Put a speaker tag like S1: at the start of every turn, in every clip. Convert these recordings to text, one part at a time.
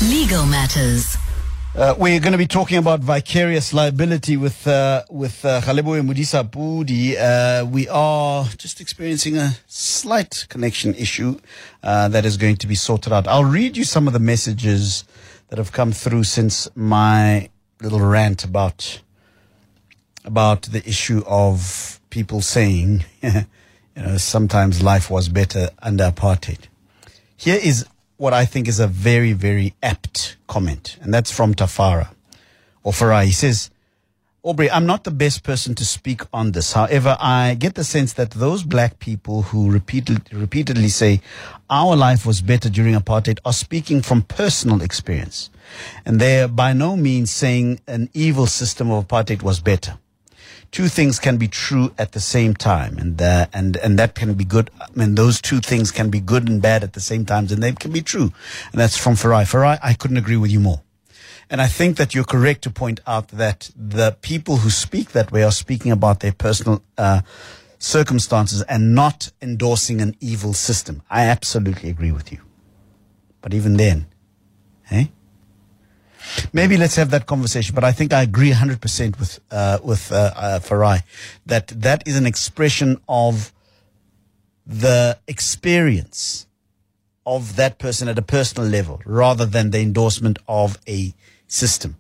S1: Legal Matters.
S2: We're going to be talking about vicarious liability with Galeboe Modisa-Pudi. We are just experiencing a slight connection issue that is going to be sorted out. I'll read you some of the messages that have come through since my little rant about the issue of people saying, sometimes life was better under apartheid. Here is what I think is a very, very apt comment, and that's from Tafara, or Farai. He says, Aubrey, I'm not the best person to speak on this. However, I get the sense that those black people who repeatedly say our life was better during apartheid are speaking from personal experience, and they're by no means saying an evil system of apartheid was better. Two things can be true at the same time, and that can be good. I mean, those two things can be good and bad at the same time, and they can be true. And that's from Farai. Farai, I couldn't agree with you more. And I think that you're correct to point out that the people who speak that way are speaking about their personal circumstances and not endorsing an evil system. I absolutely agree with you. But even then, maybe let's have that conversation. But I think I agree 100% with Farai that is an expression of the experience of that person at a personal level rather than the endorsement of a system.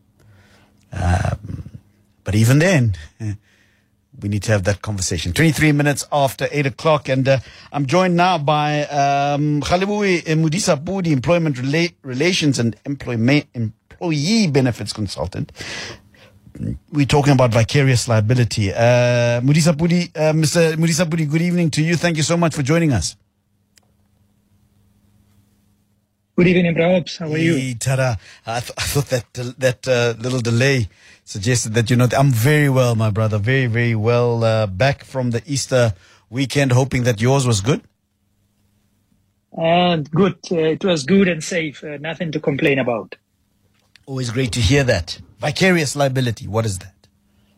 S2: But even then, we need to have that conversation. 23 minutes after 8 o'clock, and I'm joined now by Galeboe Modisa-Pudi, Employment Relations and Employee Benefits Consultant. We're talking about vicarious liability. Modisa-Pudi, Mr. Modisa-Pudi, good evening to you. Thank you so much for joining us.
S3: Good evening, Brahms. How are you?
S2: Hey, Tara. I thought that little delay suggested that you're not. I'm very well, my brother. Very, very well. Back from the Easter weekend, hoping that yours was good.
S3: Good. It was good and safe. Nothing to complain about.
S2: Always great to hear that. Vicarious liability, what is that?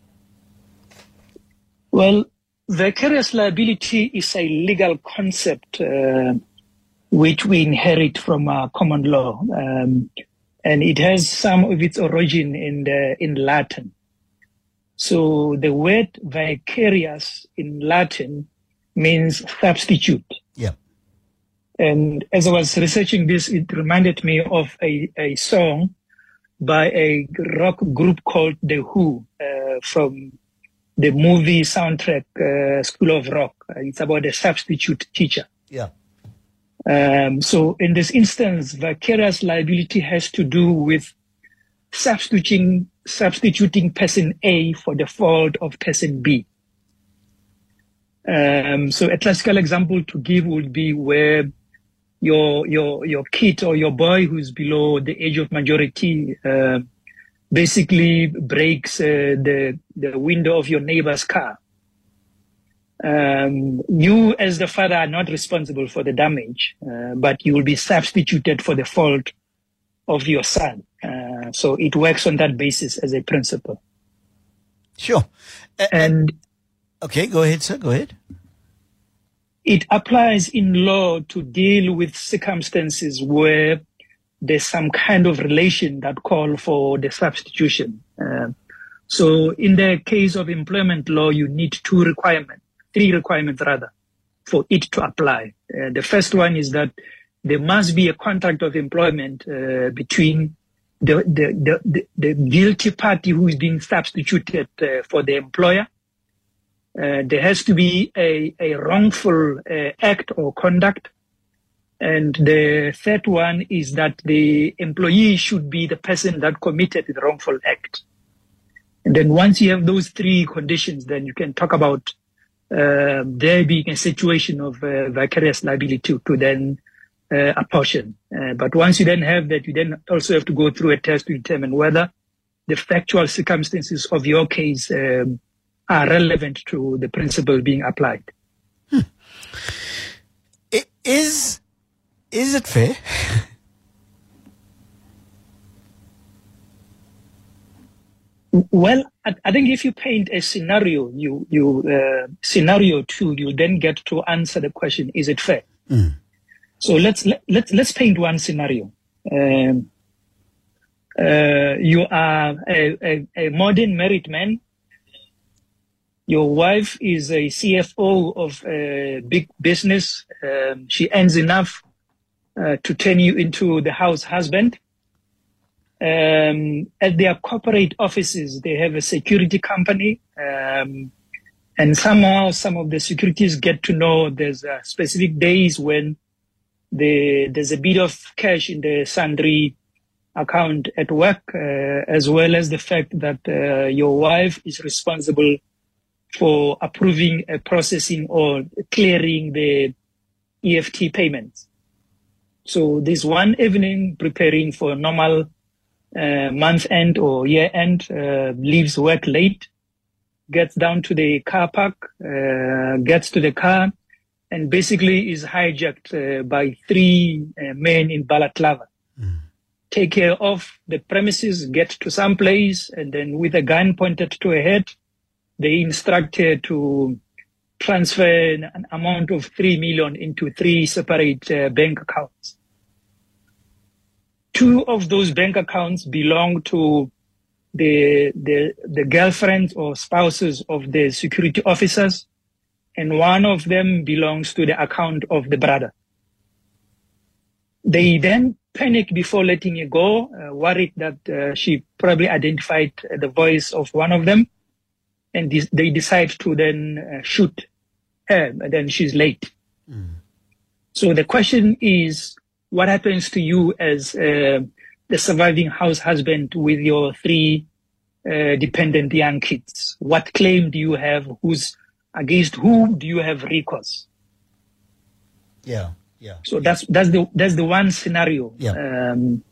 S3: Well, vicarious liability is a legal concept which we inherit from common law. And it has some of its origin in Latin. So the word vicarious in Latin means substitute.
S2: Yeah.
S3: And as I was researching this, it reminded me of a song by a rock group called The Who from the movie soundtrack School of Rock. It's about a substitute teacher.
S2: Yeah.
S3: So in this instance, vicarious liability has to do with substituting person A for the fault of person B. So a classical example to give would be where your kid or your boy who's below the age of majority basically breaks the window of your neighbor's car. You as the father are not responsible for the damage, but you will be substituted for the fault of your son. So it works on that basis as a principle.
S2: Sure.
S3: And
S2: okay, go ahead, sir. Go ahead.
S3: It applies in law to deal with circumstances where there's some kind of relation that call for the substitution. So in the case of employment law, you need three requirements for it to apply. The first one is that there must be a contract of employment between the guilty party who is being substituted for the employer. There has to be a wrongful act or conduct. And the third one is that the employee should be the person that committed the wrongful act. And then once you have those three conditions, then you can talk about there being a situation of vicarious liability to then apportion. But once you then have that, you then also have to go through a test to determine whether the factual circumstances of your case are relevant to the principle being applied.
S2: Is it fair?
S3: Well, I think if you paint a scenario, scenario two, you then get to answer the question: is it fair?
S2: Mm.
S3: So let's paint one scenario. You are a modern married man. Your wife is a CFO of a big business. She earns enough to turn you into the house husband. At their corporate offices, they have a security company. And somehow some of the securities get to know there's specific days when there's a bit of cash in the sundry account at work, as well as the fact that your wife is responsible for approving, processing or clearing the EFT payments. So this one evening, preparing for normal month end or year end, leaves work late, gets down to the car park, gets to the car, and basically is hijacked by three men in balaclava. Take care of the premises, get to some place, and then with a gun pointed to her head, they instruct her to transfer an amount of 3 million into three separate bank accounts. Two of those bank accounts belong to the girlfriends or spouses of the security officers, and one of them belongs to the account of the brother. They then panic before letting it go, worried that she probably identified the voice of one of them, and they decide to then shoot her, and then she's late. So the question is, what happens to you as the surviving house husband with your three dependent young kids? What claim do you have? Against whom do you have recourse?
S2: Yeah.
S3: So that's the one scenario.
S2: Yeah.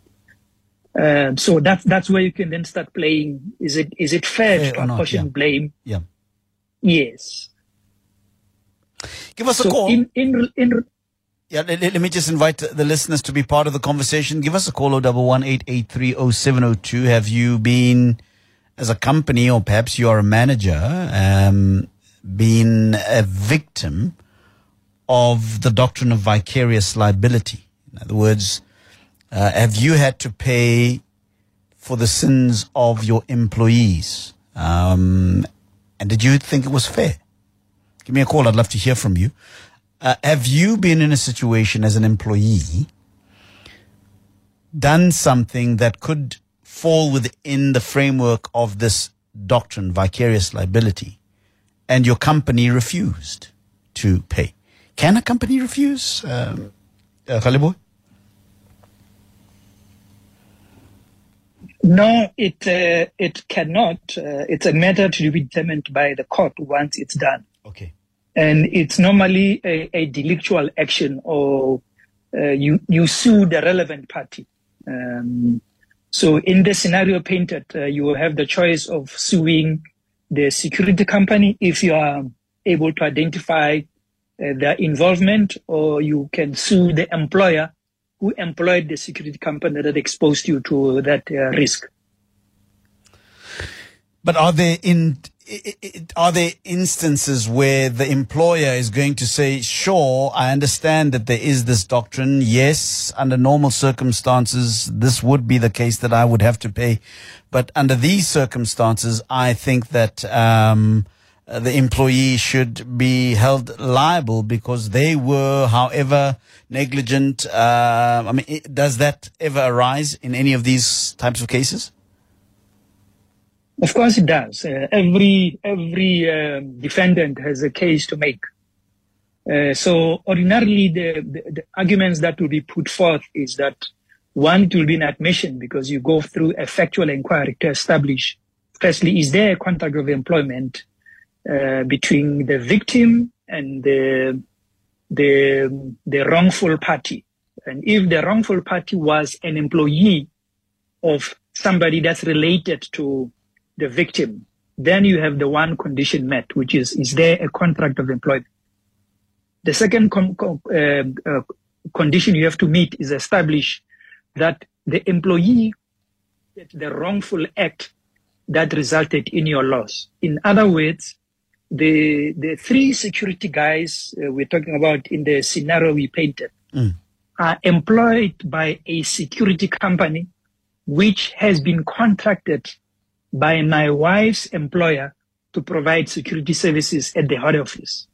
S3: So that's where you can then start playing. Is it fair to apportion blame?
S2: Yeah.
S3: Yes.
S2: Give us a call. Let me just invite the listeners to be part of the conversation. Give us a call, 011-883-0702. Have you been, as a company, or perhaps you are a manager, been a victim of the doctrine of vicarious liability? In other words, have you had to pay for the sins of your employees? And did you think it was fair? Give me a call. I'd love to hear from you. Have you been in a situation as an employee, done something that could fall within the framework of this doctrine, vicarious liability, and your company refused to pay? Can a company refuse, Kgaleboe?
S3: No, it cannot. It's a matter to be determined by the court once it's done.
S2: Okay.
S3: And it's normally a delictual action, or you sue the relevant party. So in the scenario painted, you will have the choice of suing the security company if you are able to identify their involvement, or you can sue the employer who employed the security company that exposed you to that risk.
S2: But are there instances where the employer is going to say, sure, I understand that there is this doctrine. Yes, under normal circumstances, this would be the case that I would have to pay. But under these circumstances, I think that the employee should be held liable because they were, however, negligent. Does that ever arise in any of these types of cases?
S3: Of course it does. Every defendant has a case to make. So ordinarily the arguments that will be put forth is that, one, it will be an admission because you go through a factual inquiry to establish, firstly, is there a contract of employment between the victim and the wrongful party? And if the wrongful party was an employee of somebody that's related to the victim, then you have the one condition met, which is there a contract of employment? The second condition you have to meet is establish that the employee did the wrongful act that resulted in your loss. In other words, the three security guys we're talking about in the scenario we painted are employed by a security company which has been contracted by my wife's employer to provide security services at the head office.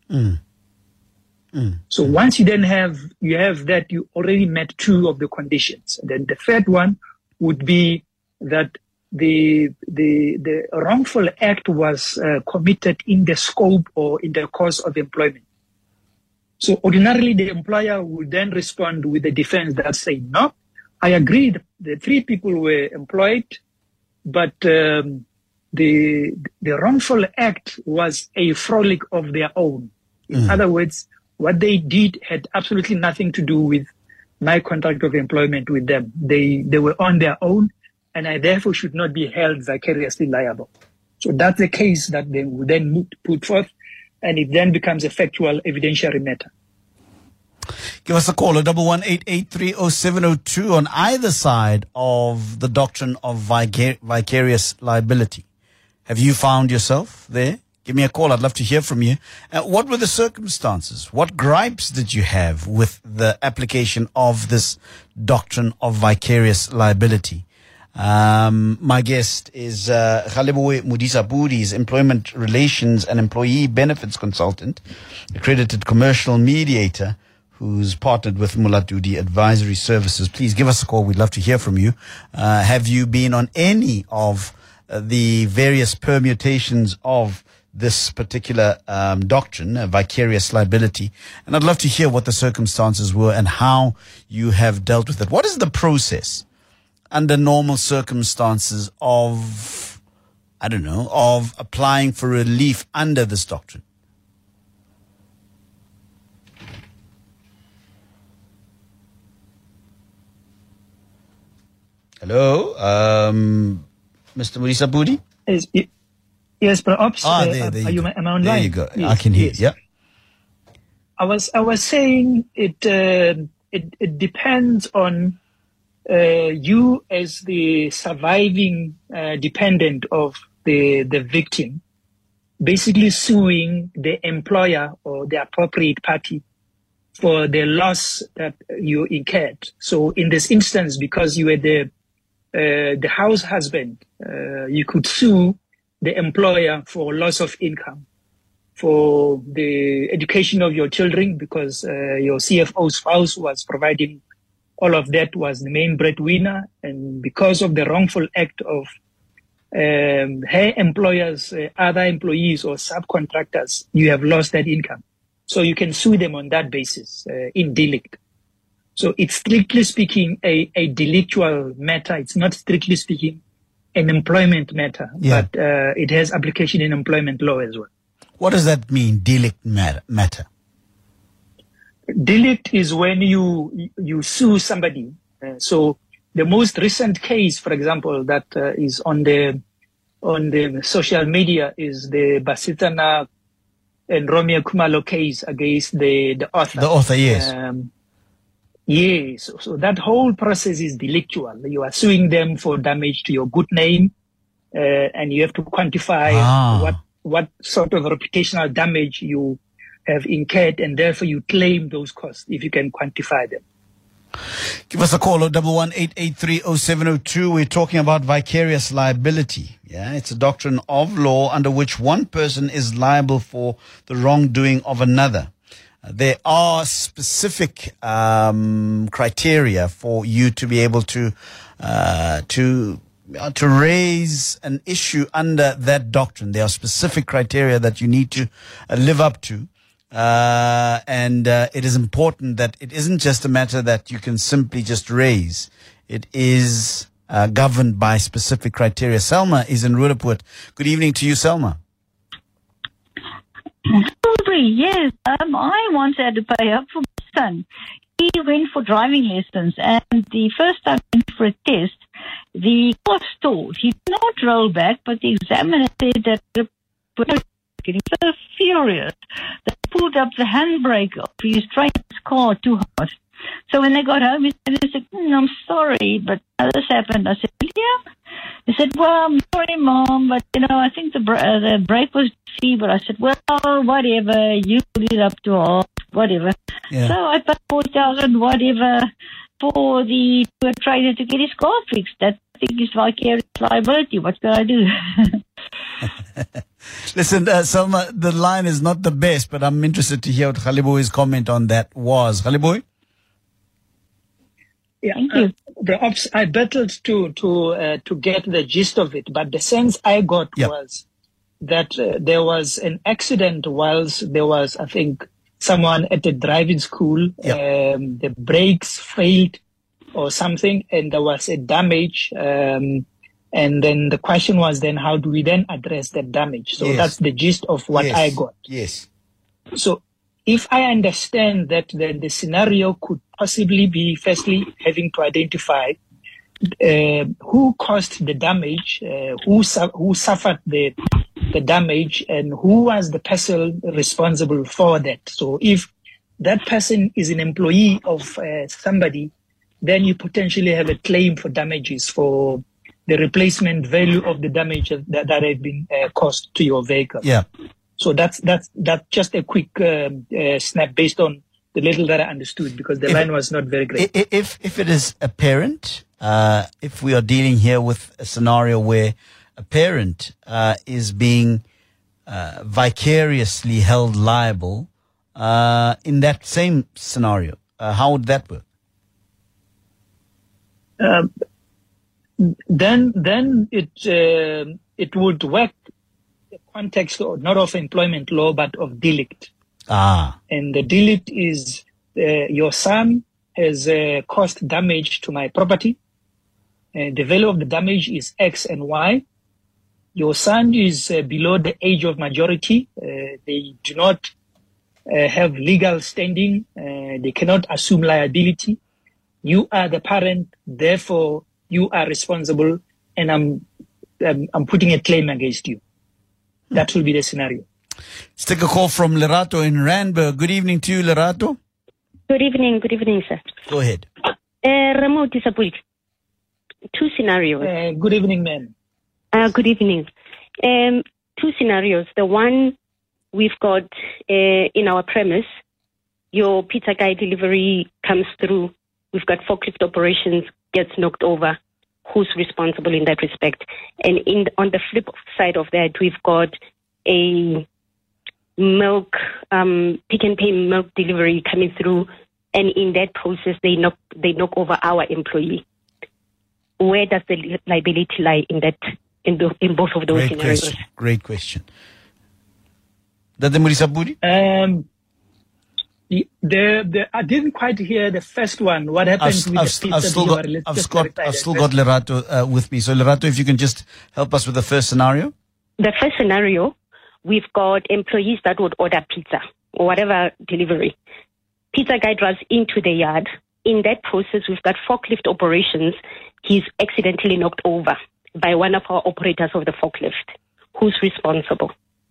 S3: So once you then have that, you already met two of the conditions. And then the third one would be that the wrongful act was committed in the scope or in the course of employment. So ordinarily, the employer would then respond with a defense that say, no, I agree that the three people were employed, but the wrongful act was a frolic of their own. In other words, what they did had absolutely nothing to do with my contract of employment with them. They were on their own, and I therefore should not be held vicariously liable. So that's the case that they would then put forth, and it then becomes a factual evidentiary matter.
S2: Give us a call at 1188300702 on either side of the doctrine of vicarious liability. Have you found yourself there? Give me a call. I'd love to hear from you. What were the circumstances? What gripes did you have with the application of this doctrine of vicarious liability? My guest is Galeboe Modisa-Pudi, employment relations and employee benefits consultant, accredited commercial mediator, who's partnered with Muladudi Advisory Services. Please give us a call. We'd love to hear from you. Have you been on any of the various permutations of this particular doctrine, vicarious liability? And I'd love to hear what the circumstances were and how you have dealt with it. What is the process under normal circumstances of applying for relief under this doctrine? Hello, Mr. Modisa-Pudi?
S3: Yes, perhaps.
S2: Am I
S3: online?
S2: There you go.
S3: Yes,
S2: I can hear.
S3: Yes.
S2: Yeah.
S3: I was saying it depends on you as the surviving dependent of the victim, basically suing the employer or the appropriate party for the loss that you incurred. So in this instance, because you were the house husband, you could sue the employer for loss of income, for the education of your children, because your CFO spouse was providing all of that, was the main breadwinner, and because of the wrongful act of her employers, other employees or subcontractors, you have lost that income. So you can sue them on that basis in delict. So it's strictly speaking a delictual matter. It's not strictly speaking an employment matter, but it has application in employment law as well.
S2: What does that mean, delict matter?
S3: Delict is when you sue somebody. So the most recent case, for example, that is on the social media is the Basitana and Romeo Khumalo case against the author.
S2: The author, yes.
S3: Yes. So that whole process is delictual. You are suing them for damage to your good name, and you have to quantify what sort of reputational damage you have incurred, and therefore you claim those costs if you can quantify them.
S2: Give us a call at 1188300702. We're talking about vicarious liability. Yeah, it's a doctrine of law under which one person is liable for the wrongdoing of another. There are specific criteria for you to be able to raise an issue under that doctrine. There are specific criteria that you need to live up to. And it is important that it isn't just a matter that you can simply just raise. It is governed by specific criteria. Selma is in Roodepoort. Good evening to you, Selma.
S1: Yes, I once had to pay up for my son. He went for driving lessons, and the first time he went for a test, the car stalled. He did not roll back, but the examiner said that he was so furious that he pulled up the handbrake off. He was trying his car too hard. So when they got home, he said, I'm sorry, but this happened. I said, yeah. He said, well, I'm sorry, Mom, but, I think the brake was feeble. I said, well, whatever, you put it up to half, whatever.
S2: Yeah.
S1: So I paid 4,000, whatever, for the trainer to get his car fixed. That think it's vicarious liability. What can I do?
S2: Listen, Selma, the line is not the best, but I'm interested to hear what Galeboe's comment on that was. Galeboe?
S3: Yeah,
S1: Thank you.
S3: Perhaps I battled to get the gist of it, but the sense I got was that there was an accident whilst there was, I think, someone at the driving school. The brakes failed or something, and there was a damage. And then the question was then, how do we then address that damage? So that's the gist of what I got.
S2: Yes.
S3: So if I understand that, then the scenario could possibly be, firstly, having to identify who caused the damage, who suffered the damage, and who was the person responsible for that. So if that person is an employee of somebody, then you potentially have a claim for damages for the replacement value of the damage that have been caused to your vehicle.
S2: Yeah.
S3: So that's just a quick snap based on the little that I understood, because the line was not very great.
S2: If it is a parent, if we are dealing here with a scenario where a parent is being vicariously held liable, in that same scenario, how would that work?
S3: Then it would work in the context not of employment law but of delict. And the delict is your son has caused damage to my property. The value of the damage is X and Y. Your son is below the age of majority. They do not have legal standing. They cannot assume liability. You are the parent, therefore you are responsible, and I'm putting a claim against you. That will be the scenario.
S2: Let's take a call from Lerato in Randburg. Good evening to you, Lerato.
S4: Good evening, sir.
S2: Go ahead.
S4: Ramo Disappoint. Two scenarios.
S3: Good evening, ma'am.
S4: Good evening. Two scenarios. The one we've got in our premise, your pizza guy delivery comes through. We've got forklift operations, gets knocked over. Who's responsible in that respect? And on the flip side of that, we've got a milk, Pick n Pay milk delivery coming through, and in that process, they knock over our employee. Where does the liability lie in both of those scenarios?
S2: Great question. Dade Murisapudi?
S3: I didn't quite hear the first one. What happened with the pizza delivery?
S2: I've still got Lerato with me. So Lerato, if you can just help us with the first scenario.
S4: The first scenario, we've got employees that would order pizza or whatever delivery. Pizza guy drives into the yard. In that process, we've got forklift operations. He's accidentally knocked over by one of our operators of the forklift. Who's responsible?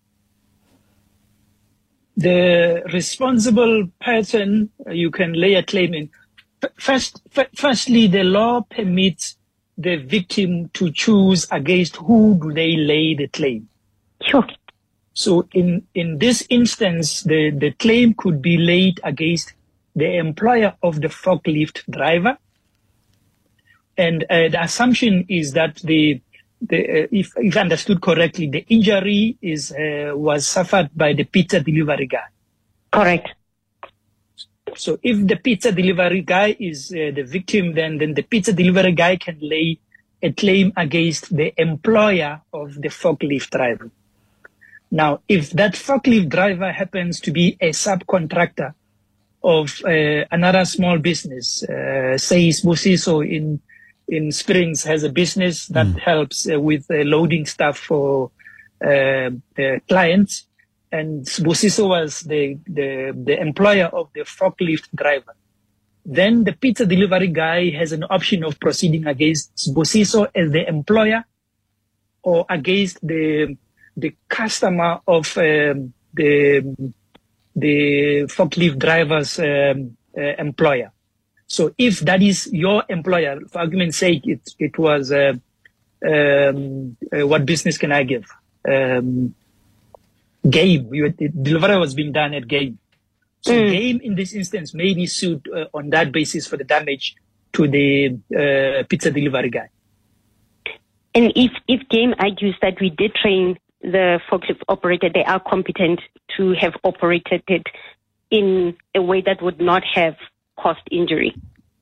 S3: The responsible person you can lay a claim in. Firstly, the law permits the victim to choose against who do they lay the claim.
S4: Sure.
S3: So in this instance, the claim could be laid against the employer of the forklift driver. And the assumption is that if understood correctly, the injury was suffered by the pizza delivery guy.
S4: Correct.
S3: So if the pizza delivery guy is the victim, then the pizza delivery guy can lay a claim against the employer of the forklift driver. Now, if that forklift driver happens to be a subcontractor of another small business, say Sbusiso in Springs has a business that helps with loading stuff for clients, and Sbusiso was the employer of the forklift driver. Then the pizza delivery guy has an option of proceeding against Sbusiso as the employer or against the customer of the forklift driver's employer. So if that is your employer, for argument's sake, it was what business can I give? Game. The delivery was being done at Game. So Game in this instance may be sued on that basis for the damage to the pizza delivery guy.
S4: And if GAME argues that we did train the forklift operator, they are competent to have operated it in a way that would not have caused injury.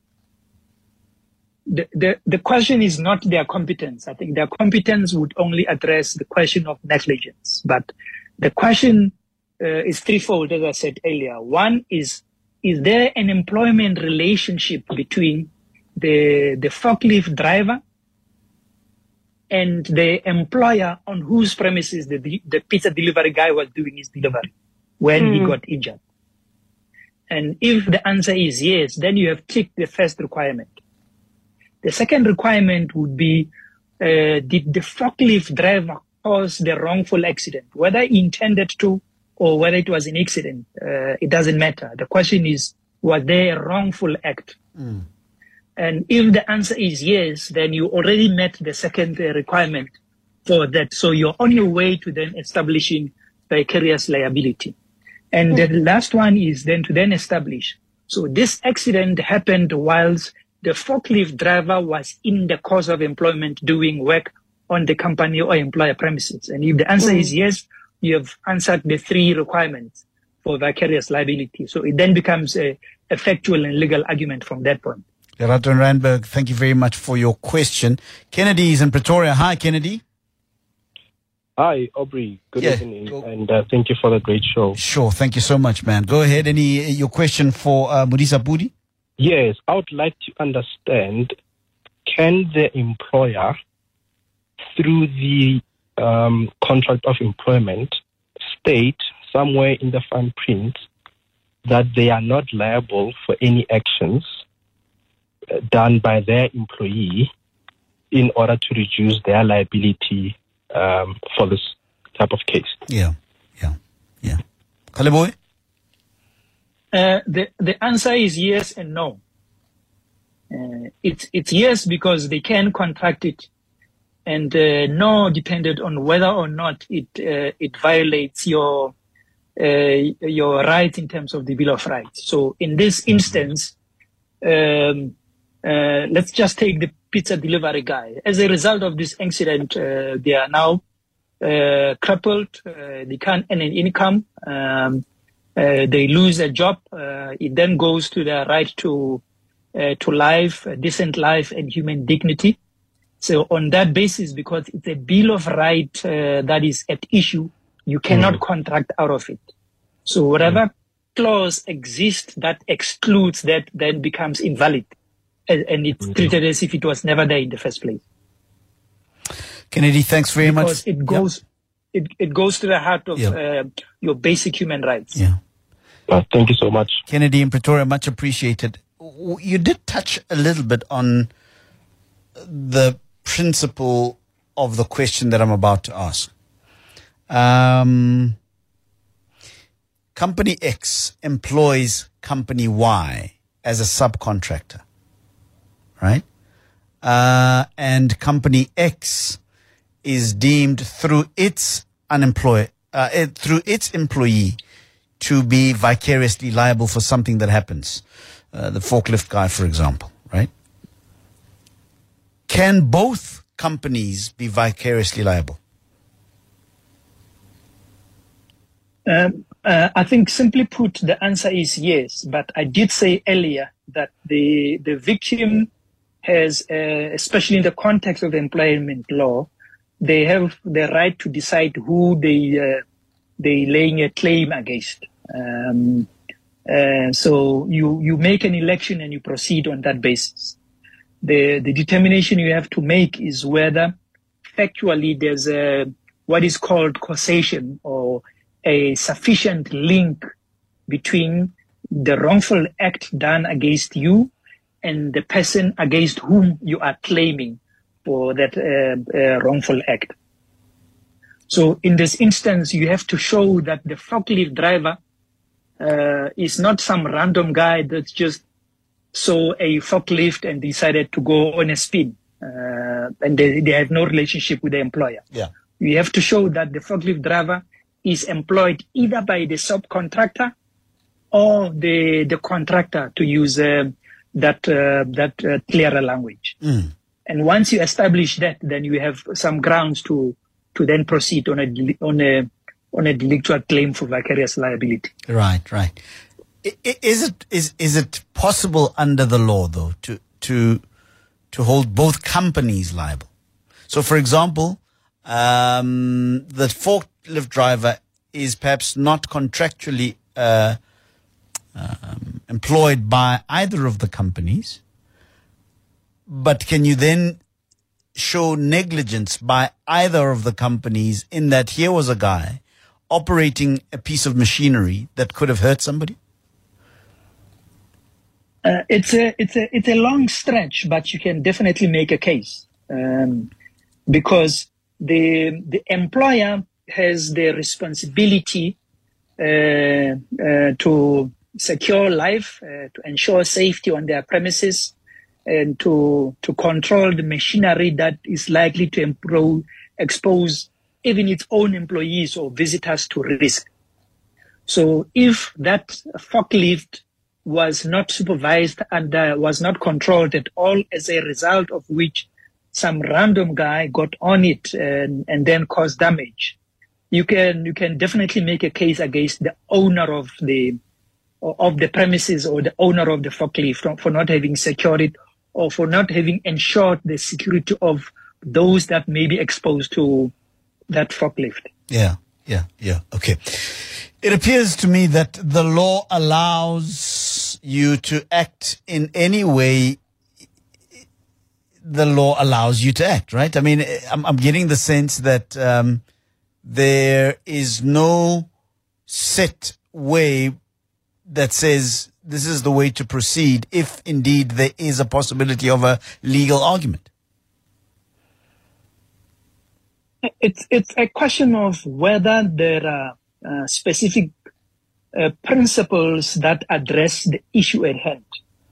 S3: The question is not their competence. I think their competence would only address the question of negligence. But the question is threefold, as I said earlier. One is there an employment relationship between the forklift driver and the employer on whose premises the pizza delivery guy was doing his delivery when he got injured? And if the answer is yes, then you have ticked the first requirement. The second requirement would be, did the forklift driver cause the wrongful accident? Whether he intended to or whether it was an accident, it doesn't matter. The question is, was there a wrongful act? And if the answer is yes, then you already met the second requirement for that. So you're on your way to then establishing vicarious liability. And the last one is then to then establish. So this accident happened whilst the forklift driver was in the course of employment doing work on the company or employer premises. And if the answer is yes, you have answered the three requirements for vicarious liability. So it then becomes a factual and legal argument from that point.
S2: Lerato and Randburg, thank you very much for your question. Kennedy is in Pretoria. Hi, Kennedy.
S5: Hi, Aubrey. Good evening, and thank you for the great show.
S2: Sure, thank you so much, man. Go ahead. Your question for Mudisa Pudi?
S5: Yes, I would like to understand, can the employer, through the contract of employment, state somewhere in the fine print that they are not liable for any actions done by their employee in order to reduce their liability for this type of case?
S2: Yeah. Khaleboe?
S3: The answer is yes and no. It's yes because they can contract it, and no depended on whether or not it violates your rights in terms of the Bill of Rights. So in this instance, let's just take the pizza delivery guy. As a result of this accident, they are now crippled. They can't earn an income. They lose a job. It then goes to their right to life, a decent life, and human dignity. So on that basis, because it's a Bill of Rights that is at issue, you cannot contract out of it. So whatever clause exists that excludes that then becomes invalid. And it's treated as if it was never there in the first place.
S2: Kennedy, thanks very much.
S3: Because it goes to the heart of your basic human rights.
S2: Yeah.
S5: Thank you so much.
S2: Kennedy in Pretoria, much appreciated. You did touch a little bit on the principle of the question that I'm about to ask. Company X employs Company Y as a subcontractor, right? And Company X is deemed through its employee to be vicariously liable for something that happens. The forklift guy, for example, right? Can both companies be vicariously liable?
S3: I think simply put, the answer is yes. But I did say earlier that the victim has, especially in the context of employment law, they have the right to decide who they laying a claim against. So you make an election and you proceed on that basis. The determination you have to make is whether factually there's what is called causation or a sufficient link between the wrongful act done against you and the person against whom you are claiming for that wrongful act. So in this instance, you have to show that the forklift driver is not some random guy that just saw a forklift and decided to go on a spin, and they have no relationship with the employer.
S2: Yeah.
S3: You have to show that the forklift driver is employed either by the subcontractor or the contractor, to use that clearer language. And once you establish that, then you have some grounds to then proceed on a delictual claim for vicarious liability.
S2: Right. Is it possible under the law though to hold both companies liable? So, for example, the forklift driver is perhaps not contractually employed by either of the companies, but can you then show negligence by either of the companies in that here was a guy operating a piece of machinery that could have hurt somebody?
S3: It's a long stretch, but you can definitely make a case, because the employer has the responsibility to secure life, to ensure safety on their premises, and to control the machinery that is likely to expose even its own employees or visitors to risk. So if that forklift was not supervised and was not controlled at all, as a result of which some random guy got on it and then caused damage, you can definitely make a case against the owner of the premises or the owner of the forklift for not having secured it, or for not having ensured the security of those that may be exposed to that forklift.
S2: Yeah. Okay. It appears to me that the law allows you to act in any way the law allows you to act, right? I mean, I'm getting the sense that there is no set way that says this is the way to proceed if indeed there is a possibility of a legal argument.
S3: It's a question of whether there are specific principles that address the issue at hand,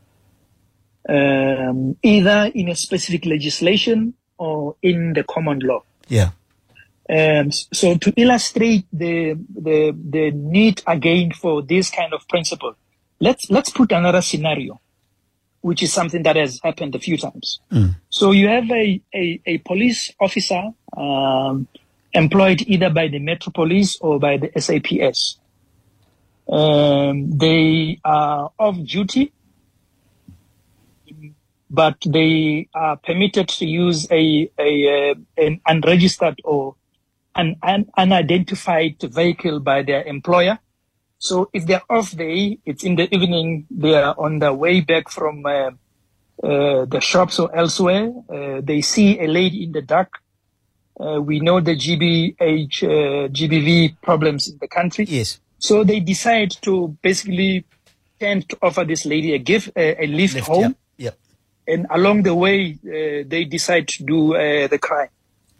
S3: either in a specific legislation or in the common law.
S2: Yeah.
S3: So to illustrate the need again for this kind of principle, let's put another scenario, which is something that has happened a few times. So you have a police officer employed either by the Metro Police or by the SAPS. They are off duty, but they are permitted to use an unregistered or an unidentified vehicle by their employer. So if they're off day, it's in the evening, they are on their way back from the shops or elsewhere. They see a lady in the dark. We know the GBV problems in the country.
S2: Yes.
S3: So they decide to basically tend to offer this lady a lift home.
S2: Yep.
S3: And along the way, they decide to do the crime.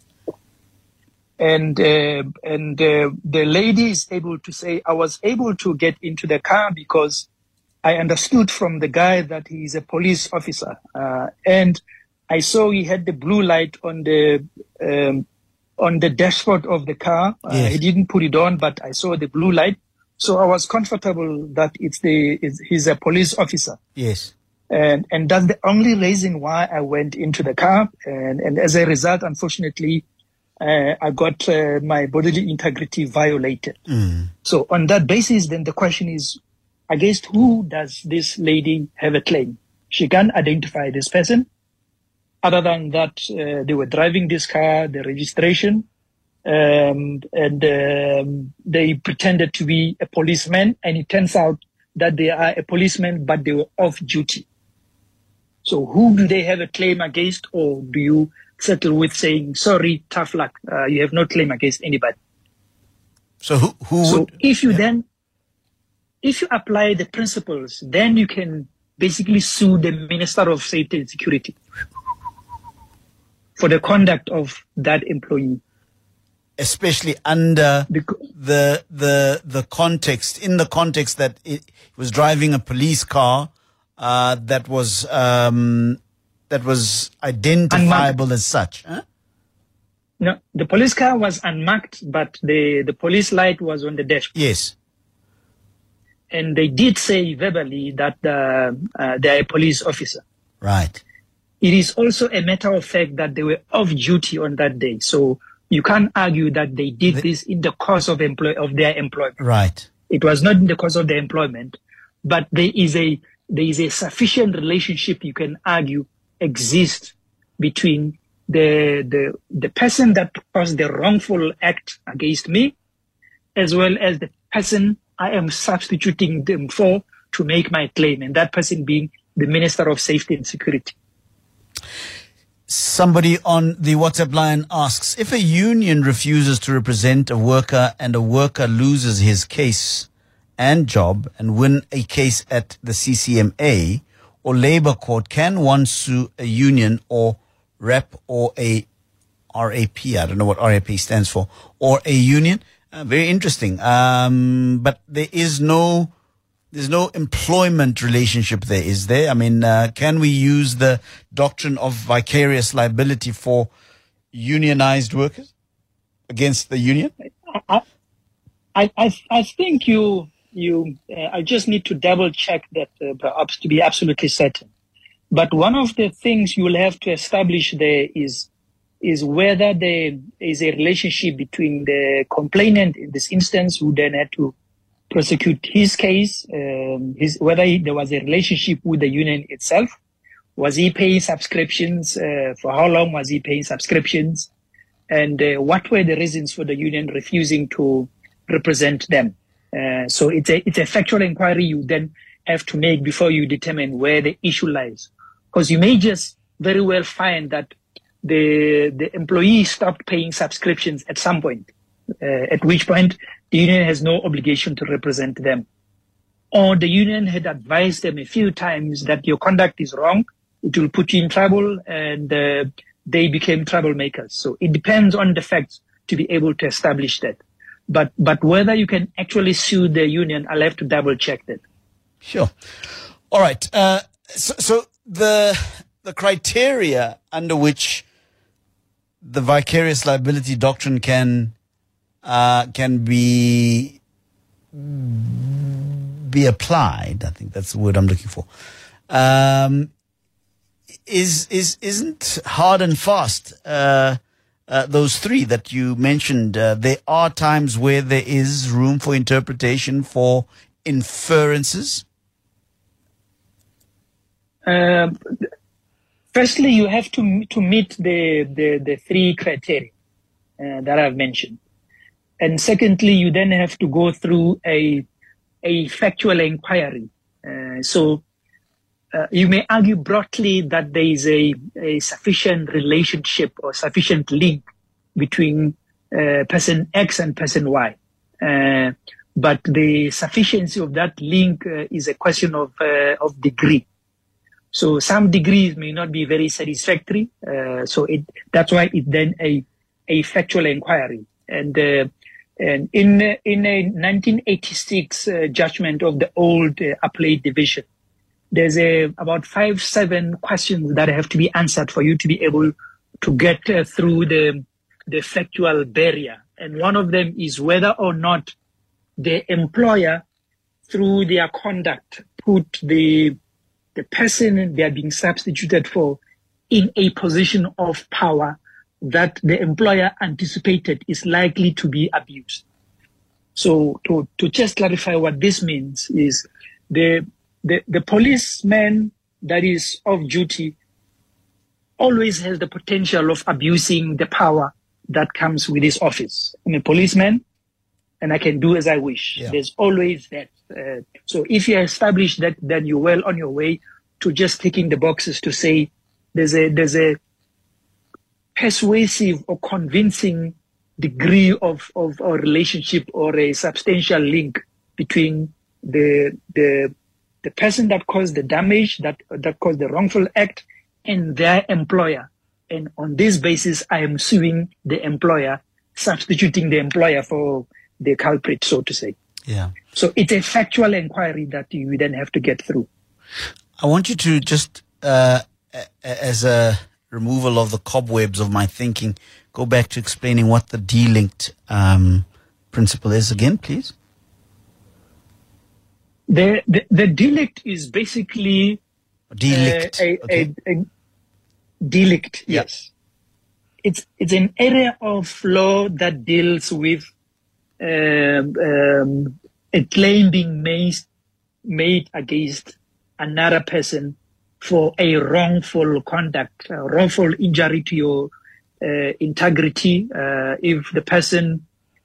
S3: And the lady is able to say, I was able to get into the car because I understood from the guy that he is a police officer. And I saw he had the blue light on the dashboard of the car.
S2: Yes.
S3: He didn't put it on, but I saw the blue light. So I was comfortable that he's a police officer.
S2: Yes.
S3: And that's the only reason why I went into the car. And as a result, unfortunately, I got my bodily integrity violated. So on that basis, then the question is, against who does this lady have a claim? She can't identify this person. Other than that, they were driving this car, the registration, and they pretended to be a policeman, and it turns out that they are a policeman, but they were off duty. So who do they have a claim against, or do you settle with saying, sorry, tough luck, you have no claim against anybody?
S2: So who
S3: So
S2: would...
S3: if you if you apply the principles, then you can basically sue the Minister of Safety and Security for the conduct of that employee.
S2: Especially under the context, in the context that it was driving a police car that was identifiable
S3: unmarked.
S2: as such. Huh?
S3: No, the police car was unmarked, but the police light was on the dash.
S2: Yes.
S3: And they did say verbally that they are a police officer.
S2: Right.
S3: it is also a matter of fact that they were off duty on that day. So you can't argue that they did this in the course of their employment.
S2: Right.
S3: It was not in the course of their employment, but there is a sufficient relationship, you can argue, exists between the person that caused the wrongful act against me, as well as the person I am substituting them for to make my claim, and that person being the Minister of Safety and Security.
S2: Somebody on the WhatsApp line asks, if a union refuses to represent a worker and a worker loses his case and job and win a case at the CCMA or labor court, can one sue a union or rep or a RAP? I don't know what RAP stands for, or a union. Very interesting. But there's no employment relationship there, is there? I mean, can we use the doctrine of vicarious liability for unionized workers against the union?
S3: I think I just need to double check that perhaps to be absolutely certain. But one of the things you will have to establish there is whether there is a relationship between the complainant in this instance, who then had to prosecute his case, whether there was a relationship with the union itself. Was he paying subscriptions? For how long was he paying subscriptions? And what were the reasons for the union refusing to represent them? So it's a factual inquiry you then have to make before you determine where the issue lies. Because you may just very well find that the employee stopped paying subscriptions at some point, at which point the union has no obligation to represent them. Or the union had advised them a few times that your conduct is wrong, it will put you in trouble, and they became troublemakers. So it depends on the facts to be able to establish that. But whether you can actually sue the union, I'll have to double check that.
S2: Sure. All right. So the criteria under which the vicarious liability doctrine can be applied, I think that's the word I'm looking for, isn't hard and fast. Those three that you mentioned, there are times where there is room for interpretation, for inferences.
S3: Firstly, you have to meet the three criteria that I've mentioned. And secondly, you then have to go through a factual inquiry. So you may argue broadly that there is a sufficient relationship or sufficient link between person X and person Y. But the sufficiency of that link is a question of degree. So some degrees may not be very satisfactory. So that's why it's then a factual inquiry. And in a 1986 judgment of the old appellate division, there's about 5-7 questions that have to be answered for you to be able to get through the factual barrier. And one of them is whether or not the employer, through their conduct, put the person they are being substituted for in a position of power that the employer anticipated is likely to be abused. So to just clarify what this means is the policeman that is off duty always has the potential of abusing the power that comes with his office. I'm a policeman and I can do as I wish. Yeah. There's always that. So if you establish that, then you're well on your way to just ticking the boxes to say there's a persuasive or convincing degree of a relationship or a substantial link between the person that caused the damage, that caused the wrongful act, and their employer. And on this basis, I am suing the employer, substituting the employer for the culprit, so to say.
S2: Yeah.
S3: So it's a factual inquiry that you then have to get through.
S2: I want you to just, as a removal of the cobwebs of my thinking, go back to explaining what the delinked principle is again, please.
S3: The delict is basically
S2: delict.
S3: Delict, yes. It's an area of law that deals with a claim being made against another person for a wrongful conduct, wrongful injury to your integrity. If the person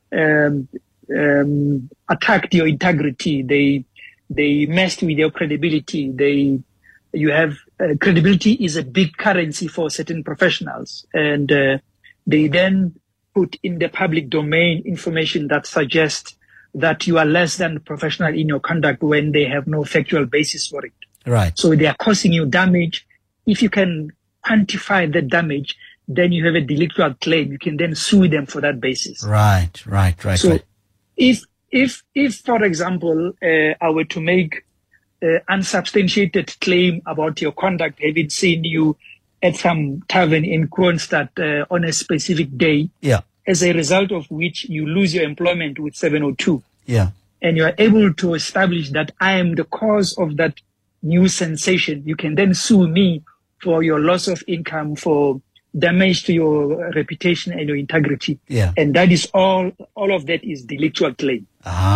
S3: attacked your integrity, they messed with your credibility. Credibility is a big currency for certain professionals, and they then put in the public domain information that suggests that you are less than professional in your conduct when they have no factual basis for it.
S2: Right.
S3: So they are causing you damage. If you can quantify the damage, then you have a delictual claim. You can then sue them for that basis.
S2: Right.
S3: So if for example, I were to make unsubstantiated claim about your conduct, having seen you at some tavern in Kroonstad on a specific day, as a result of which you lose your employment with 702, and you are able to establish that I am the cause of that new sensation, you can then sue me for your loss of income, for damage to your reputation and your integrity. And that is all of that is delictual claim.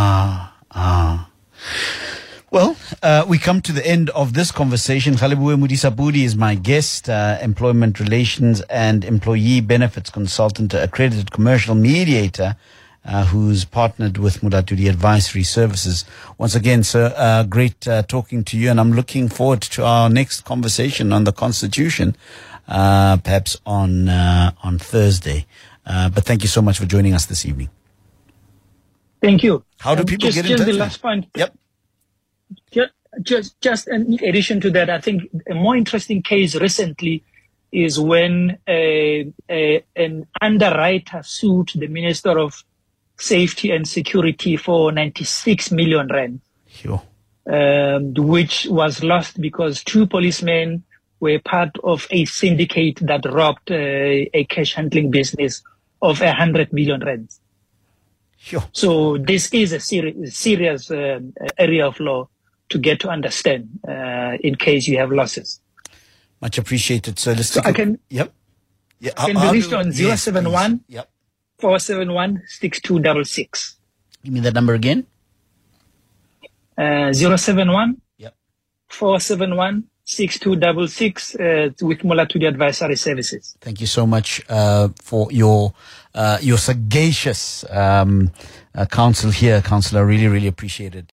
S2: Well, we come to the end of this conversation. Galeboe Modisa-Pudi is my guest, employment relations and employee benefits consultant, accredited commercial mediator, who's partnered with Mulatudi Advisory Services. Once again, sir, great talking to you, and I'm looking forward to our next conversation on the Constitution, perhaps on Thursday. But thank you so much for joining us this evening.
S3: Thank you.
S2: How do people get in touch?
S3: Just the last point.
S2: Yep.
S3: Just in addition to that, I think a more interesting case recently is when an underwriter sued the Minister of Safety and Security for 96 million rand, which was lost because two policemen were part of a syndicate that robbed a cash handling business of 100 million rand. So this is a serious area of law to get to understand in case you have losses.
S2: Much appreciated. So let's
S3: I can
S2: be
S3: reached on 071 471 6266.
S2: Give me that number again.
S3: 071 471 6266 with Mulatudi Advisory Services.
S2: Thank you so much for your sagacious counsel here, Councillor. Really, really appreciate it.